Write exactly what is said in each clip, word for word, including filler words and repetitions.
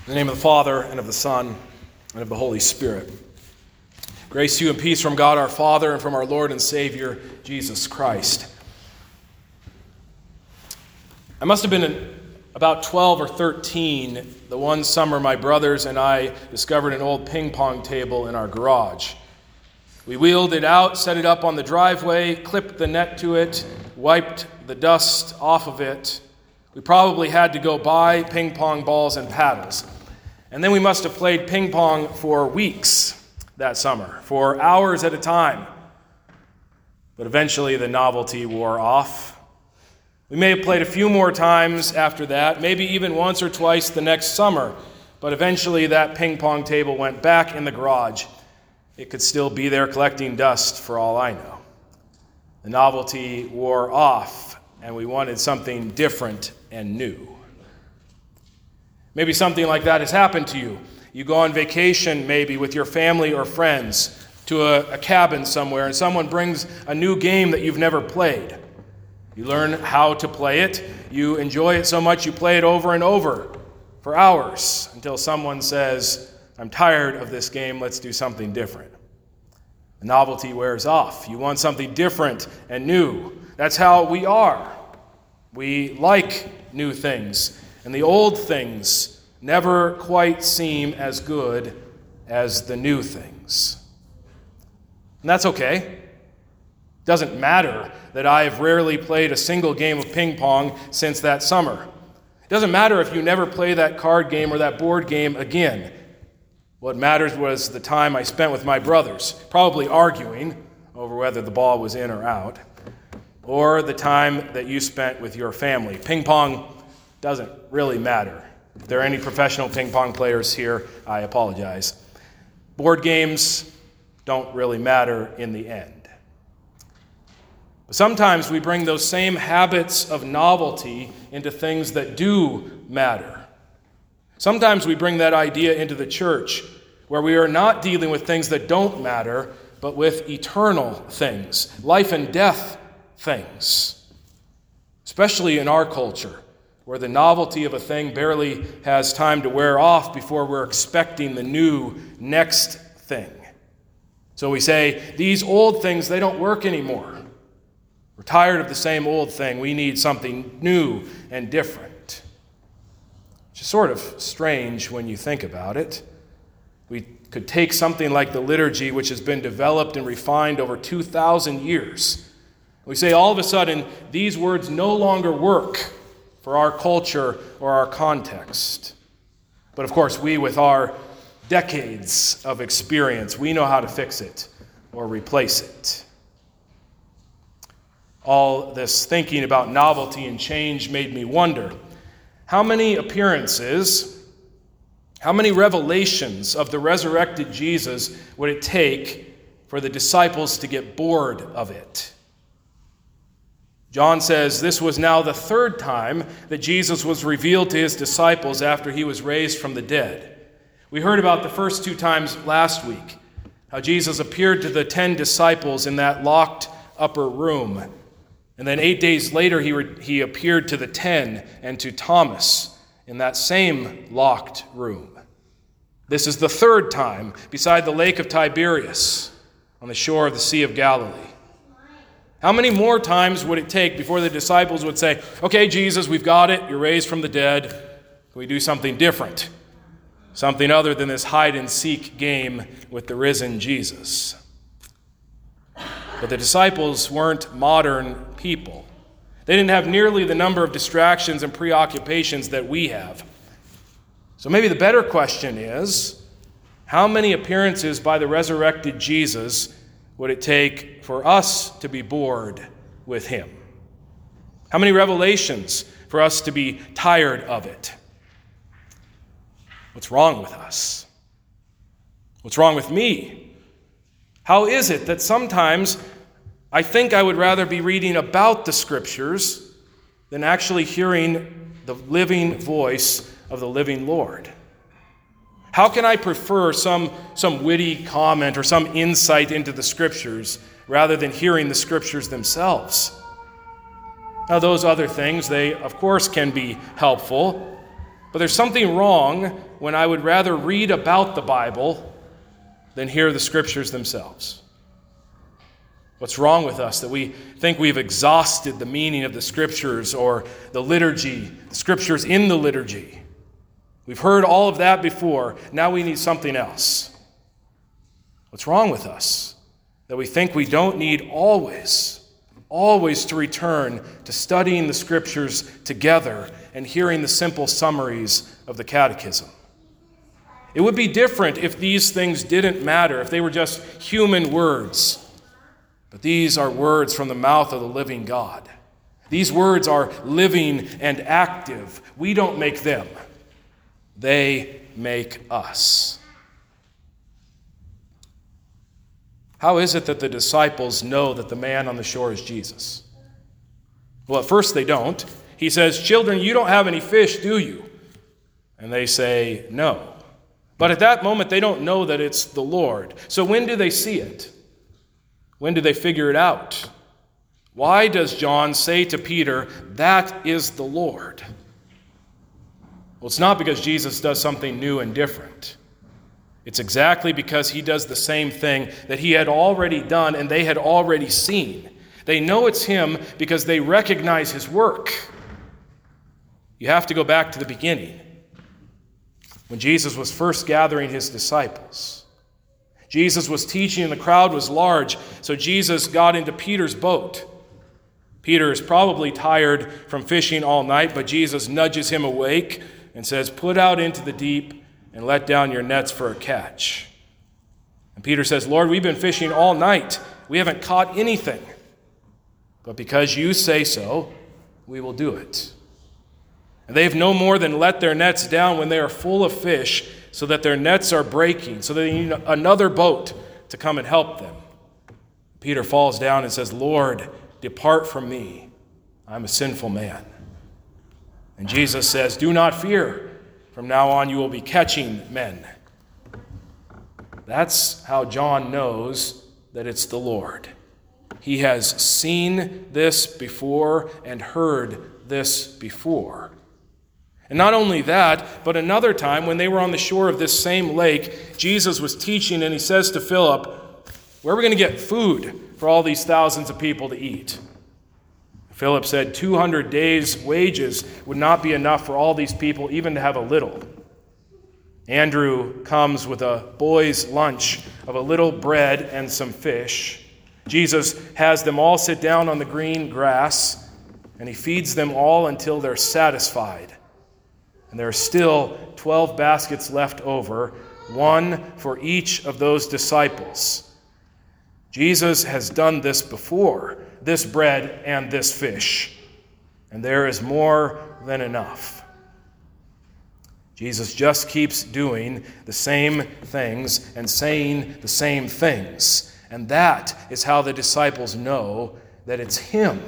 In the name of the Father, and of the Son, and of the Holy Spirit. Grace to you and peace from God our Father and from our Lord and Savior, Jesus Christ. I must have been about twelve or thirteen the one summer my brothers and I discovered an old ping pong table in our garage. We wheeled it out, set it up on the driveway, clipped the net to it, wiped the dust off of it. We probably had to go buy ping pong balls and paddles. And then we must have played ping pong for weeks that summer, for hours at a time. But eventually the novelty wore off. We may have played a few more times after that, maybe even once or twice the next summer, but eventually that ping pong table went back in the garage. It could still be there collecting dust for all I know. The novelty wore off, and we wanted something different and new. Maybe something like that has happened to you. You go on vacation maybe with your family or friends to a, a cabin somewhere, and someone brings a new game that you've never played. You learn how to play it. You enjoy it so much you play it over and over for hours until someone says, "I'm tired of this game, let's do something different." The novelty wears off. You want something different and new. That's how we are. We like new things. And the old things never quite seem as good as the new things. And that's okay. It doesn't matter that I have rarely played a single game of ping pong since that summer. It doesn't matter if you never play that card game or that board game again. What matters was the time I spent with my brothers, probably arguing over whether the ball was in or out, or the time that you spent with your family. Ping pong doesn't really matter. If there are any professional ping pong players here, I apologize. Board games don't really matter in the end. But sometimes we bring those same habits of novelty into things that do matter. Sometimes we bring that idea into the church, where we are not dealing with things that don't matter, but with eternal things, life and death things, especially in our culture, where the novelty of a thing barely has time to wear off before we're expecting the new next thing. So we say, these old things, they don't work anymore. We're tired of the same old thing. We need something new and different. Which is sort of strange when you think about it. We could take something like the liturgy, which has been developed and refined over two thousand years. We say all of a sudden, these words no longer work for our culture or our context. But of course, we with our decades of experience, we know how to fix it or replace it. All this thinking about novelty and change made me wonder, how many appearances, how many revelations of the resurrected Jesus would it take for the disciples to get bored of it? John says this was now the third time that Jesus was revealed to his disciples after he was raised from the dead. We heard about the first two times last week, how Jesus appeared to the ten disciples in that locked upper room. And then eight days later, he, re- he appeared to the ten and to Thomas in that same locked room. This is the third time beside the lake of Tiberias on the shore of the Sea of Galilee. How many more times would it take before the disciples would say, "Okay, Jesus, we've got it. You're raised from the dead. Can we do something different? Something other than this hide-and-seek game with the risen Jesus?" But the disciples weren't modern people. They didn't have nearly the number of distractions and preoccupations that we have. So maybe the better question is, how many appearances by the resurrected Jesus would it take for us to be bored with him? How many revelations for us to be tired of it? What's wrong with us? What's wrong with me? How is it that sometimes I think I would rather be reading about the Scriptures than actually hearing the living voice of the living Lord? How can I prefer some, some witty comment or some insight into the Scriptures rather than hearing the Scriptures themselves? Now, those other things, they, of course, can be helpful, But there's something wrong when I would rather read about the Bible than hear the Scriptures themselves. What's wrong with us that we think we've exhausted the meaning of the Scriptures or the liturgy, the Scriptures in the liturgy? We've heard all of that before. Now we need something else. What's wrong with us that we think we don't need always, always to return to studying the Scriptures together and hearing the simple summaries of the Catechism? It would be different if these things didn't matter, if they were just human words. But these are words from the mouth of the living God. These words are living and active. We don't make them. They make us. How is it that the disciples know that the man on the shore is Jesus? Well, at first they don't. He says, "Children, you don't have any fish, do you?" And they say, "No." But at that moment, they don't know that it's the Lord. So when do they see it? When do they figure it out? Why does John say to Peter, "That is the Lord"? Well, it's not because Jesus does something new and different. It's exactly because he does the same thing that he had already done and they had already seen. They know it's him because they recognize his work. You have to go back to the beginning, when Jesus was first gathering his disciples. Jesus was teaching and the crowd was large, so Jesus got into Peter's boat. Peter is probably tired from fishing all night, but Jesus nudges him awake and says, "Put out into the deep and let down your nets for a catch." And Peter says, "Lord, we've been fishing all night. We haven't caught anything. But because you say so, we will do it." And they have no more than let their nets down when they are full of fish, so that their nets are breaking, so they need another boat to come and help them. Peter falls down and says, "Lord, depart from me. I'm a sinful man." And Jesus says, "Do not fear. From now on you will be catching men." That's how John knows that it's the Lord. He has seen this before and heard this before. And not only that, but another time when they were on the shore of this same lake, Jesus was teaching and he says to Philip, "Where are we going to get food for all these thousands of people to eat?" Philip said two hundred days' wages would not be enough for all these people even to have a little. Andrew comes with a boy's lunch of a little bread and some fish. Jesus has them all sit down on the green grass, and he feeds them all until they're satisfied. And there are still twelve baskets left over, one for each of those disciples. Jesus has done this before, this bread and this fish, and there is more than enough. Jesus just keeps doing the same things and saying the same things, and that is how the disciples know that it's him.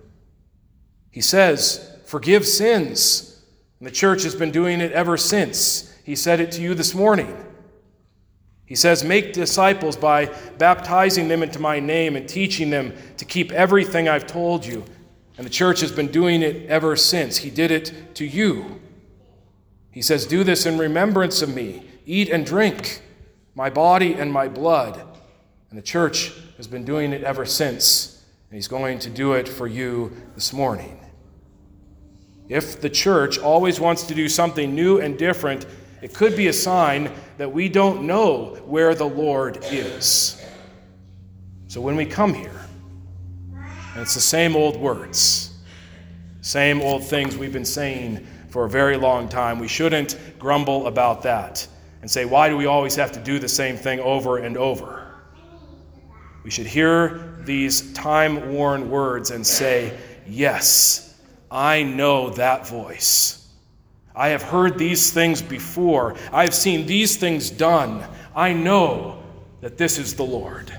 He says, "Forgive sins." And the church has been doing it ever since. He said it to you this morning. He says, "Make disciples by baptizing them into my name and teaching them to keep everything I've told you." And the church has been doing it ever since. He did it to you. He says, "Do this in remembrance of me. Eat and drink my body and my blood." And the church has been doing it ever since. And he's going to do it for you this morning. If the church always wants to do something new and different, it could be a sign that we don't know where the Lord is. So when we come here, and it's the same old words, same old things we've been saying for a very long time, we shouldn't grumble about that and say, "Why do we always have to do the same thing over and over?" We should hear these time-worn words and say, "Yes, I know that voice. I have heard these things before. I have seen these things done. I know that this is the Lord."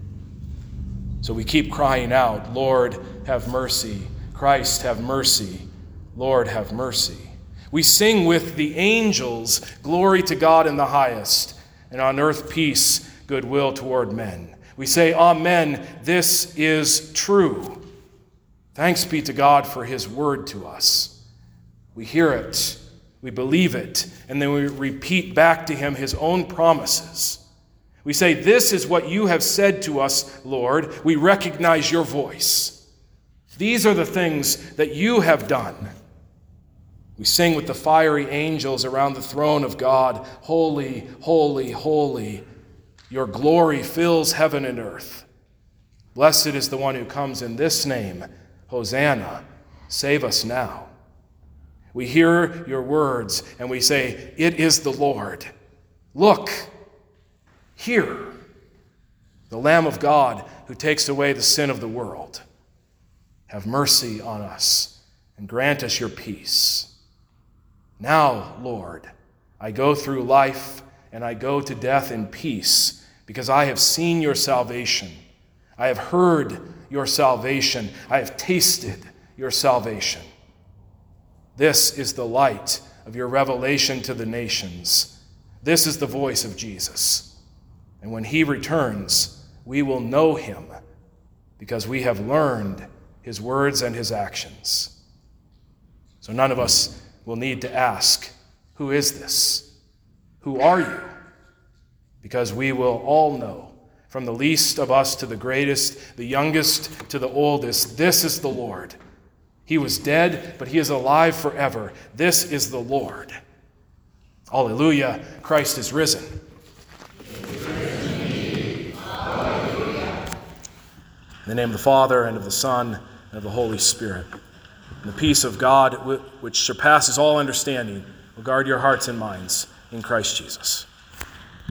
So we keep crying out, "Lord, have mercy. Christ, have mercy. Lord, have mercy." We sing with the angels, "Glory to God in the highest, and on earth peace, goodwill toward men." We say, "Amen, this is true." Thanks be to God for his word to us. We hear it. We believe it, and then we repeat back to him his own promises. We say, "This is what you have said to us, Lord. We recognize your voice. These are the things that you have done." We sing with the fiery angels around the throne of God, "Holy, holy, holy, your glory fills heaven and earth. Blessed is the one who comes in this name. Hosanna, save us now." We hear your words and we say, "It is the Lord. Look, here, the Lamb of God who takes away the sin of the world. Have mercy on us and grant us your peace. Now, Lord, I go through life and I go to death in peace because I have seen your salvation. I have heard your salvation. I have tasted your salvation. This is the light of your revelation to the nations. This is the voice of Jesus. And when he returns, we will know him because we have learned his words and his actions. So none of us will need to ask, "Who is this? Who are you?" Because we will all know, from the least of us to the greatest, the youngest to the oldest, this is the Lord. He was dead, but he is alive forever. This is the Lord. Alleluia, Christ is risen. In the name of the Father, and of the Son, and of the Holy Spirit. And the peace of God, which surpasses all understanding, will guard your hearts and minds in Christ Jesus.